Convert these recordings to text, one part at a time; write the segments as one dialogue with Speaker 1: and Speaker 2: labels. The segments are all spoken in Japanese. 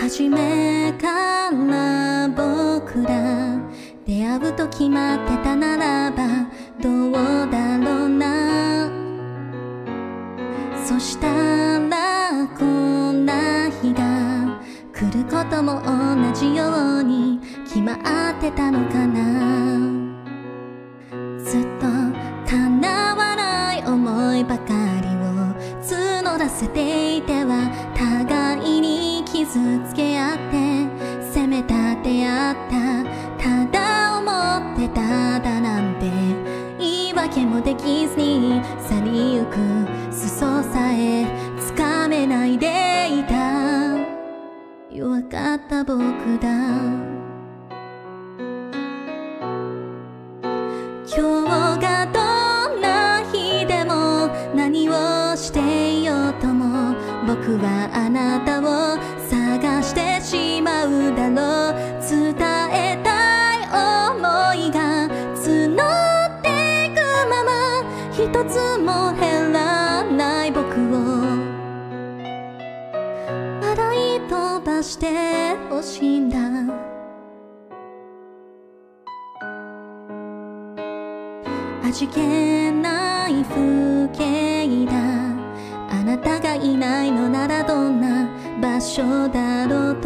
Speaker 1: 初めから僕ら出会うと決まってたならばどうだろうな。そしたらこんな日が来ることも同じように決まってたのかな。ずっと叶わない思いばかりを募らせていては互いに傷つけ合って責め立て合った。ただ思ってただなんて言い訳もできずに去りゆく裾さえつかめないでいた弱かった僕だ。今日がどんな日でも何をしていようとも僕はあなたを探してしまうだろう。伝えたい想いが募っていくまま一つも減らない僕を笑い飛ばしてほしいんだ。味気ない風景だ。あなたがいないのならどんな場所だろうと。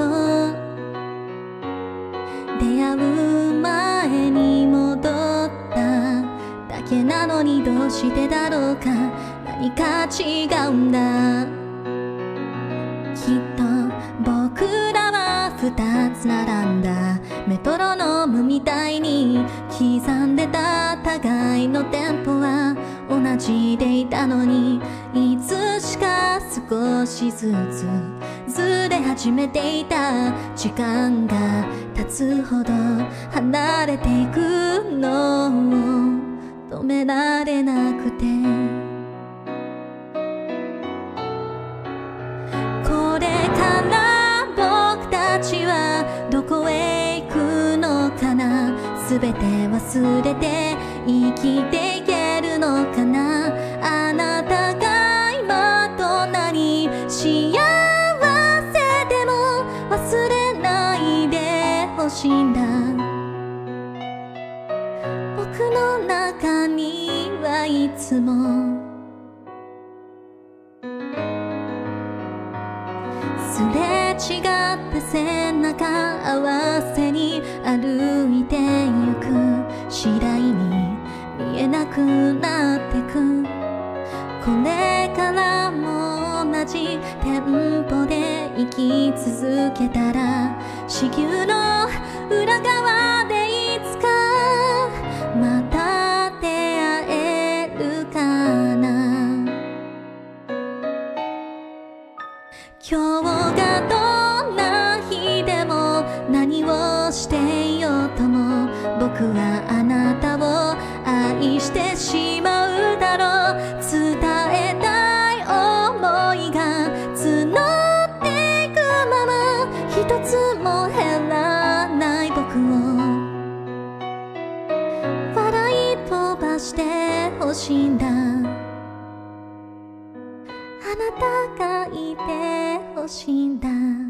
Speaker 1: 出会う前に戻っただけなのにどうしてだろうか。何か違うんだ。きっと僕らは二つ並んだメトロノームみたいに刻んでた互いのテンポは同じでいたのにいつしか少しずつずれ始めていた。時間が経つほど離れていくのを止められなくて。これから僕たちはどこへ行くのかな。全て忘れて生きていけるのかな。あなたが今どんなに幸せでも忘れないでほしいんだ。僕の中にはいつもすれ違って背中合わせに歩いてゆく。次第に見えなくなってく。これからも同じテンポで生き続けたら地球の裏側でいつかまた出会えるかな。今日がどんな日でも何をしていようとも僕はあなたを愛してしまうだろう。伝えたい想いが募っていくまま一つも減らない僕を笑い飛ばしてほしいんだ。あなたがいてほしいんだ。